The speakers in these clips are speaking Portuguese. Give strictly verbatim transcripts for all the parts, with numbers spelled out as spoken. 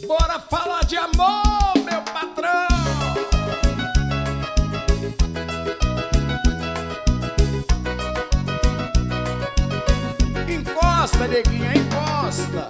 Bora falar de amor, meu patrão. Encosta, neguinha, encosta.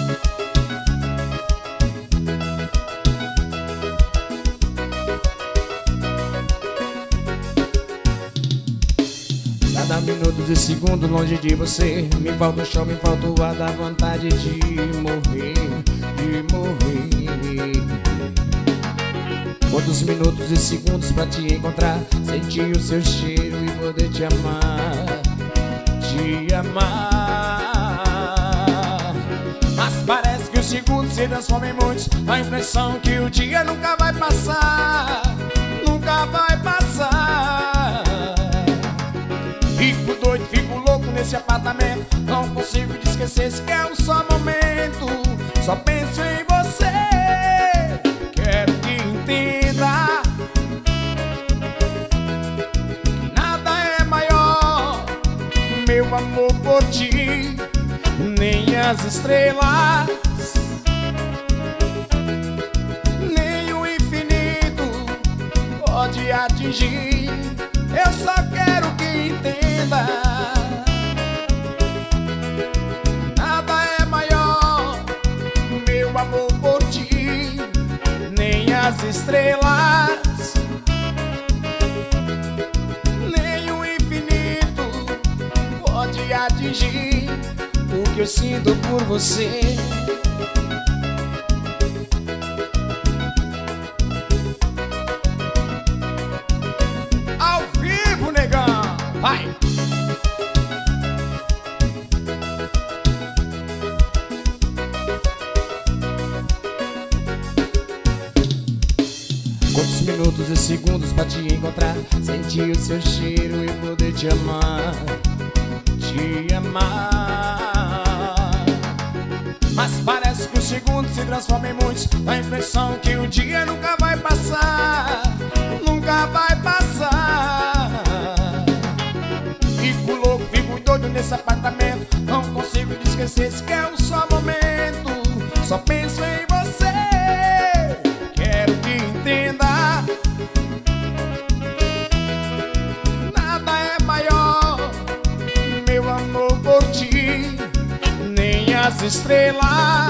Cada minuto de segundo longe de você, me falta o chão, me falta o ar, da vontade de morrer, de morrer. Quantos minutos e segundos pra te encontrar, sentir o seu cheiro e poder te amar, te amar. Mas parece que os segundos se transformam em muitos, a impressão que o dia nunca vai passar, nunca vai passar. Fico doido, fico louco nesse apartamento, não consigo te esquecer sequer um só momento. Só penso em você, quero que entenda que nada é maior, meu amor por ti, nem as estrelas, nem o infinito pode atingir. Eu só quero que entenda, nada é maior, meu amor por ti, nem as estrelas, nem o infinito pode atingir o que eu sinto por você. Vai! Quantos minutos e segundos pra te encontrar, sentir o seu cheiro e poder te amar, te amar. Mas parece que os segundos se transformam em muitos, a impressão que o dia nunca vai passar, nunca vai passar. Fico louco, fico doido nesse apartamento, não consigo te esquecer sequer um só momento. Só penso em você, quero que entenda, nada é maior, meu amor por ti, nem as estrelas,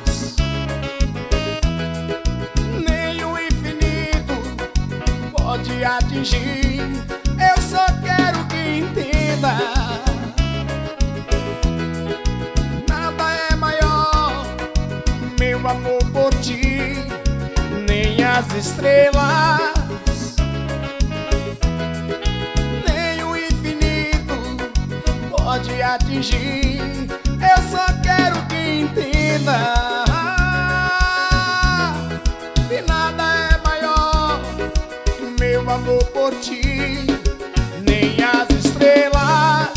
nem o infinito pode atingir. Eu só quero que entenda, nada é maior, meu amor por ti, nem as estrelas, nem o infinito pode atingir. Eu só quero que entenda, que nada é maior, meu amor por ti, nem as estrelas,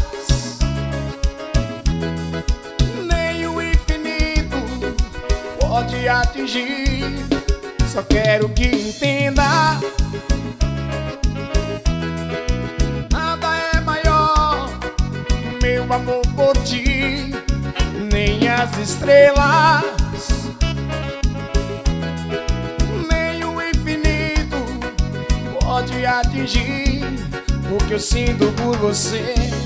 nem o infinito pode atingir. Só quero que entenda, nada é maior, meu amor por ti, nem as estrelas, nem o infinito pode atingir o que eu sinto por você.